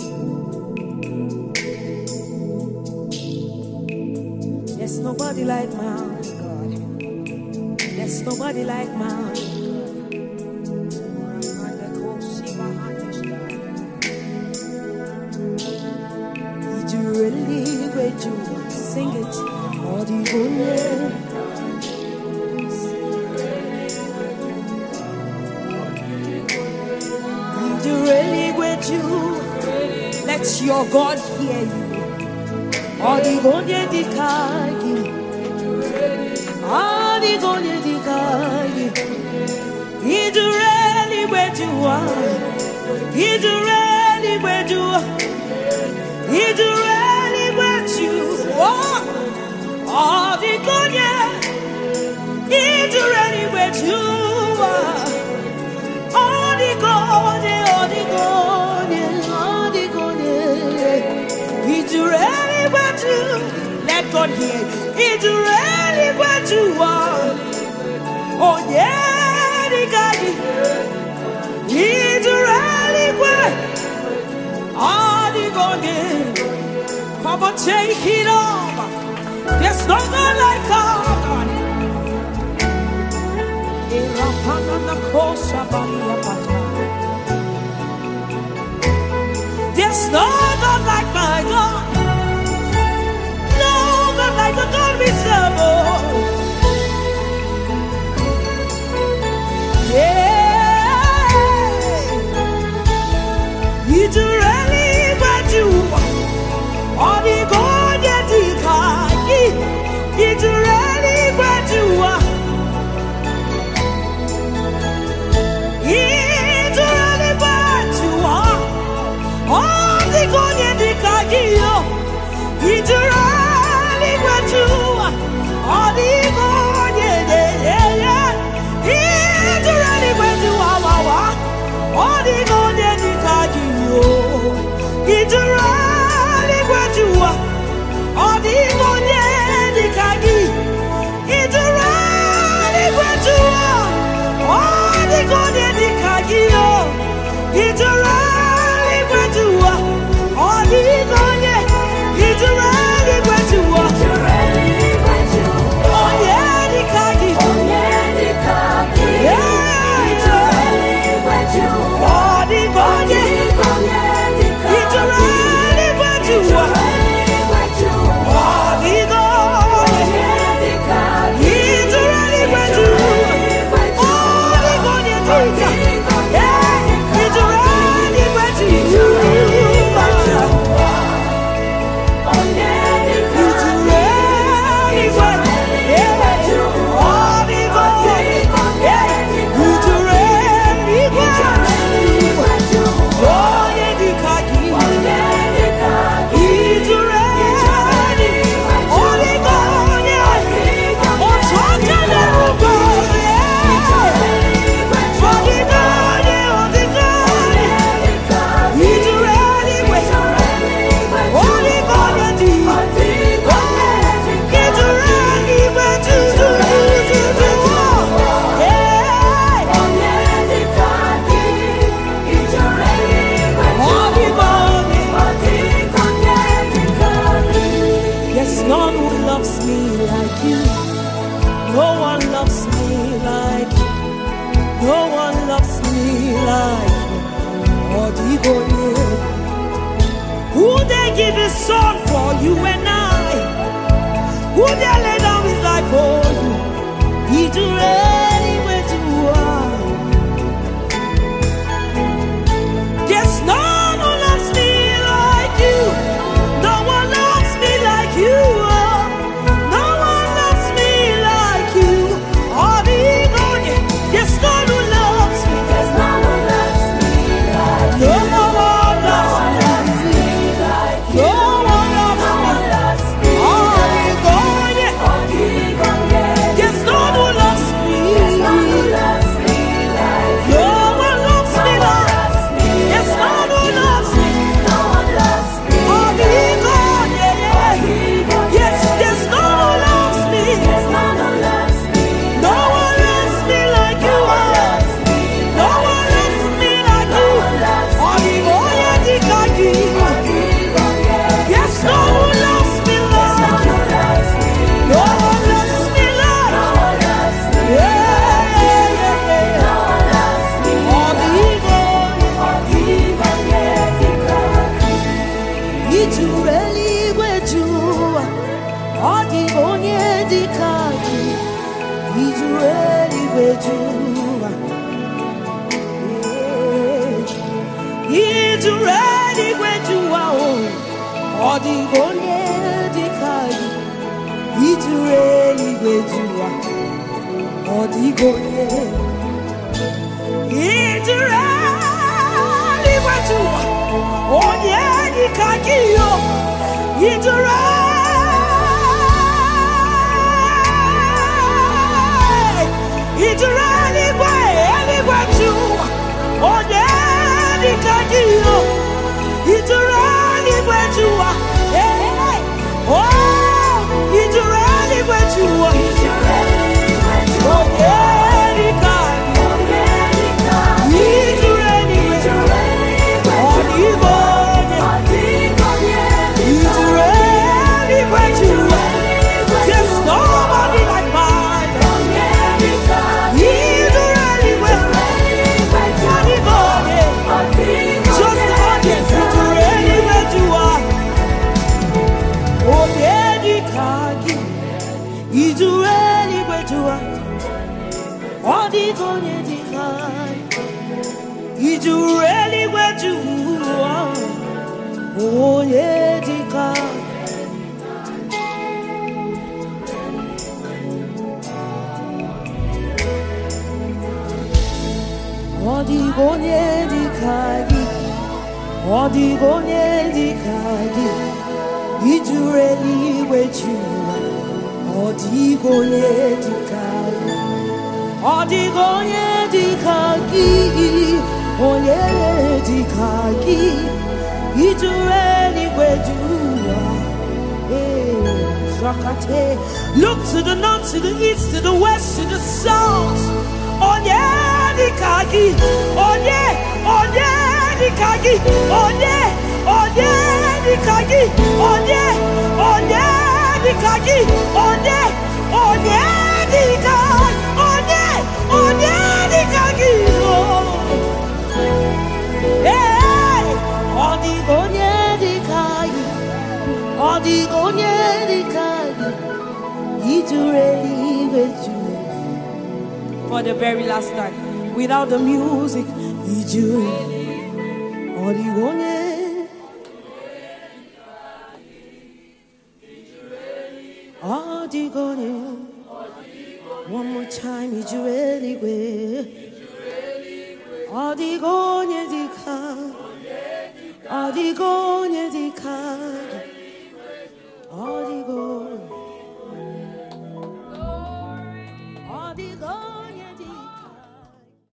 There's nobody like my God. There's nobody like my God. Did you really wait you sing it? Or do you Did you really wait you? Let your God hear you. Odigonye dikagi, Odigonye dikagi. Idureli wejua, Idureli wejua, Idureli wejua. Odigonye, Idureli wejua. Odigonye, Odigonye, Odigonye. Idureli. Let God hear. It's really what you are. Oh yeah, it's really what. Come on, take it over. There's no one like God. There's no one like my God. Like the God we serve, yeah. It's really what you are. The God it's really what you are. It's really what you are. Oh, the God it's really. Who they give his son for you and I? Who they lay down his life for you? He's ready where you are. Yes, no one loves me like you. No one loves me like you. No one loves me like you. Yes, no one loves me. Yes, no one loves me like you. No one loves me like you. No one loves me. Yes, no one loves me. jua. Ijureli we jua o. Odigonye dikai. Ijureli we jua. Odigonye. Ijureli we jua. Onye dikai yo. Ijureli. Ijureli we tu. Onye dikai yo. Ijureli we jua. Oh, Ijureli we jua. Onye dikai. Ijureli we jua. Ijureli we jua. There's nobody like mine. Ijureli we jua. Just the audience. Ijureli we jua. Onye dikai. Ijureli we jua. Odigonye dikai. Ijureli we jua. Onye dikai. Odigonye dikai. Odigonye dikai. Ijureli we jua. Odigonye dikai. Odigonye dikai. Onye dikai. Ijureli we jua. Shakate. Look to the north, to the east, to the west, to the south. Onye dikai. Onye dikai. Onye dikai. Onye dikai. Onye dikai. Onye dikai. Hey, Odigonye dikai. Odigonye dikai. Ijureli we jua. For the very last time, without the music, Ijureli. Odigonye. Odigonye. One more time, Ijureli we. Odigonye dikai. Odigonye